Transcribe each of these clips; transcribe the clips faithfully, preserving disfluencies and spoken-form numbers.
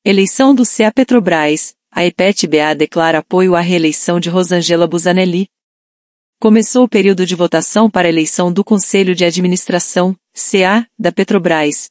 Eleição do C A Petrobras. A E P E T-B A declara apoio à reeleição de Rosângela Busanelli. Começou o período de votação para a eleição do Conselho de Administração, C A, da Petrobras.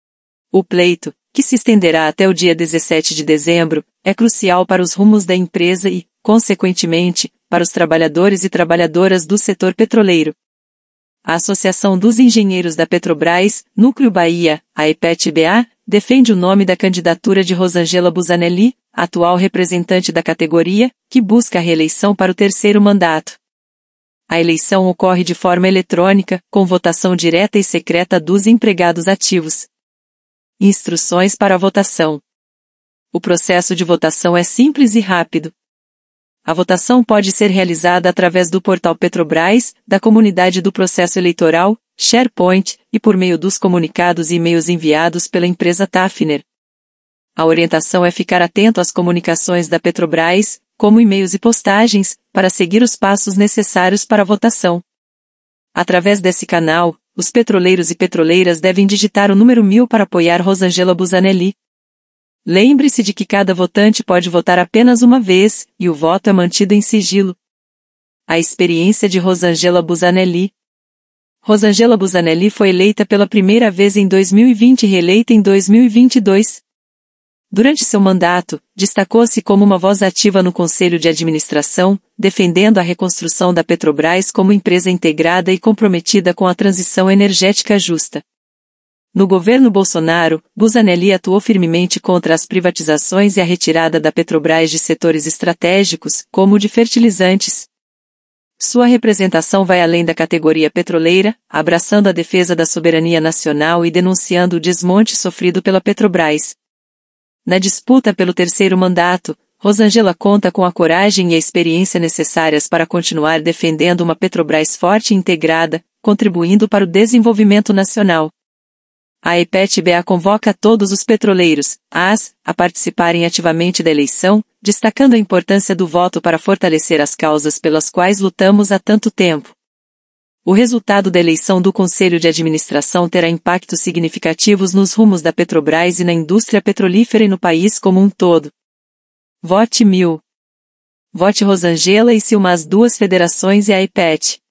O pleito, que se estenderá até o dia dezessete de dezembro, é crucial para os rumos da empresa e, consequentemente, para os trabalhadores e trabalhadoras do setor petroleiro. A Associação dos Engenheiros da Petrobras, Núcleo Bahia, a E P E T-B A, defende o nome da candidatura de Rosângela Busanelli, atual representante da categoria, que busca a reeleição para o terceiro mandato. A eleição ocorre de forma eletrônica, com votação direta e secreta dos empregados ativos. Instruções para a votação. O processo de votação é simples e rápido. A votação pode ser realizada através do portal Petrobras, da comunidade do processo eleitoral, SharePoint, e por meio dos comunicados e e-mails enviados pela empresa Tafner. A orientação é ficar atento às comunicações da Petrobras, como e-mails e postagens, para seguir os passos necessários para a votação. Através desse canal, os petroleiros e petroleiras devem digitar o número mil para apoiar Rosângela Busanelli. Lembre-se de que cada votante pode votar apenas uma vez, e o voto é mantido em sigilo. A experiência de Rosângela Busanelli. Rosângela Busanelli foi eleita pela primeira vez em dois mil e vinte e reeleita em dois mil e vinte e dois. Durante seu mandato, destacou-se como uma voz ativa no Conselho de Administração, defendendo a reconstrução da Petrobras como empresa integrada e comprometida com a transição energética justa. No governo Bolsonaro, Busanelli atuou firmemente contra as privatizações e a retirada da Petrobras de setores estratégicos, como o de fertilizantes. Sua representação vai além da categoria petroleira, abraçando a defesa da soberania nacional e denunciando o desmonte sofrido pela Petrobras. Na disputa pelo terceiro mandato, Rosângela conta com a coragem e a experiência necessárias para continuar defendendo uma Petrobras forte e integrada, contribuindo para o desenvolvimento nacional. A E P E T-B A convoca todos os petroleiros, AS, a participarem ativamente da eleição, destacando a importância do voto para fortalecer as causas pelas quais lutamos há tanto tempo. O resultado da eleição do Conselho de Administração terá impactos significativos nos rumos da Petrobras e na indústria petrolífera e no país como um todo. Vote mil. Vote Rosângela e se uma as duas federações e a E P E T.